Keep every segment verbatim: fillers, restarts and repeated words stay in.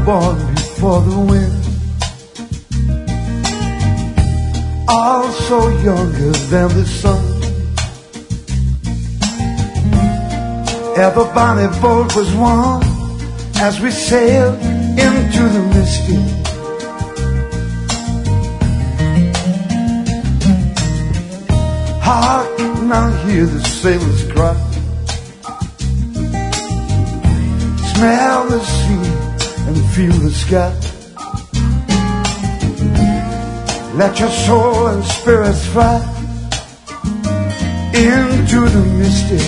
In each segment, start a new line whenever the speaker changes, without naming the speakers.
born before the wind, also younger than the sun. Every boat was one as we sailed into the misty. Hark, now hear the sailors cry, smell the sea and feel the sky. Let your soul and spirit fly into the mystic.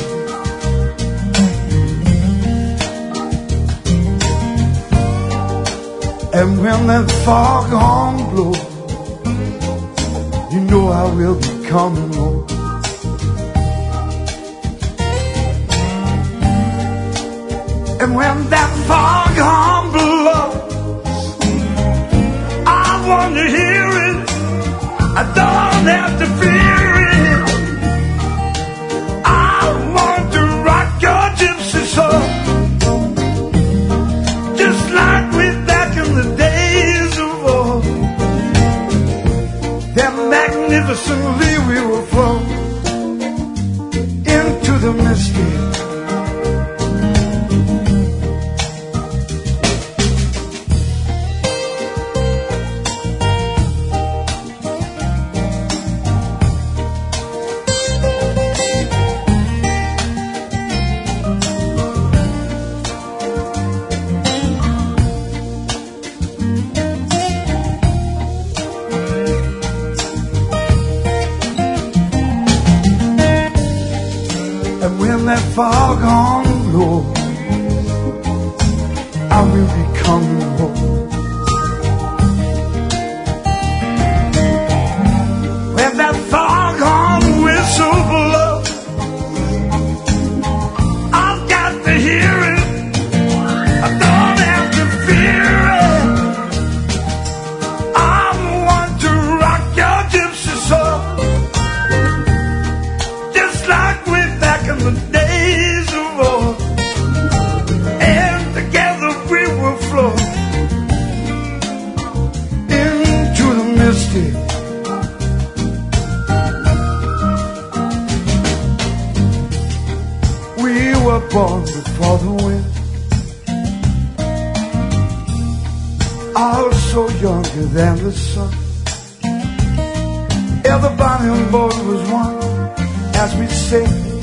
And when that foghorn blows, you know I will be coming home. And when that foghorn blows, I want to hear it, I don't have to fear it. I want to rock your gypsy soul, just like we back in the days of old. Then magnificently we will flow into the misty. And when that foghorn blows, I will be coming home. When that foghorn whistle blows, I've got to hear it, I don't have to fear it. I want to rock your gypsy soul, just like we back in the days of old. And together we will flow into the mystic. We were born before the wind, also younger than the sun. Everybody on board was one as we sailed